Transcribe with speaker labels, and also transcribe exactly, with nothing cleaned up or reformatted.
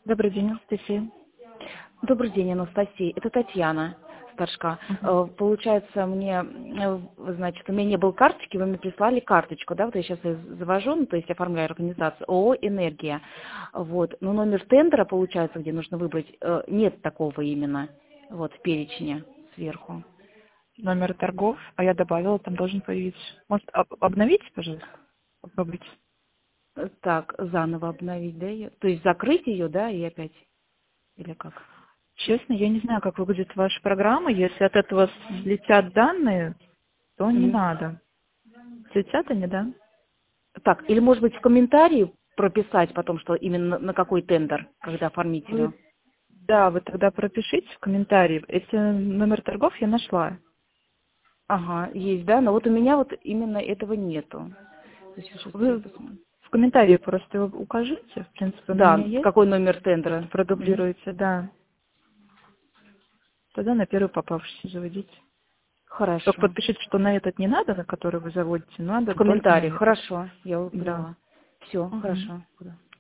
Speaker 1: Добрый день, Анастасия.
Speaker 2: Добрый день, Анастасия. Это Татьяна Старшка.
Speaker 1: Мгм.
Speaker 2: Э, Получается, мне, э, значит, у меня не было карточки, вы мне прислали карточку, да, вот я сейчас ее завожу, ну, то есть оформляю организацию ООО «Энергия». Вот. Но номер тендера, получается, где нужно выбрать, э, нет такого именно, вот, в перечне сверху.
Speaker 1: Номер торгов, а я добавила, там должен появиться. Может, об- обновите, пожалуйста? Попробуйте.
Speaker 2: Э, Так, заново обновить, да, ее? То есть закрыть ее, да, и опять, или как?
Speaker 1: Честно, я не знаю, как выглядит ваша программа. Если от этого слетят данные, то не
Speaker 2: Мгм.
Speaker 1: надо. Слетят они, да?
Speaker 2: Так, или, может быть, в комментарии прописать потом, что именно на какой тендер, когда оформителю?
Speaker 1: Вы, да, вы тогда пропишите в комментарии. Если номер торгов я нашла.
Speaker 2: Ага, есть, да, но вот у меня вот именно этого нету. То есть сейчас я
Speaker 1: Вы
Speaker 2: посмотрю.
Speaker 1: в комментарии просто его укажите. В принципе, он у меня
Speaker 2: Да,
Speaker 1: есть.
Speaker 2: какой номер
Speaker 1: Просто
Speaker 2: тендера? Мгм.
Speaker 1: продублируйте, да. Тогда на первый попавшийся заводите. Только
Speaker 2: Хорошо.
Speaker 1: подпишите, что на этот не надо, на который вы заводите,
Speaker 2: В
Speaker 1: надо только на
Speaker 2: комментариях,
Speaker 1: этот.
Speaker 2: хорошо, я
Speaker 1: Да.
Speaker 2: поняла. Все,
Speaker 1: Мгм.
Speaker 2: хорошо.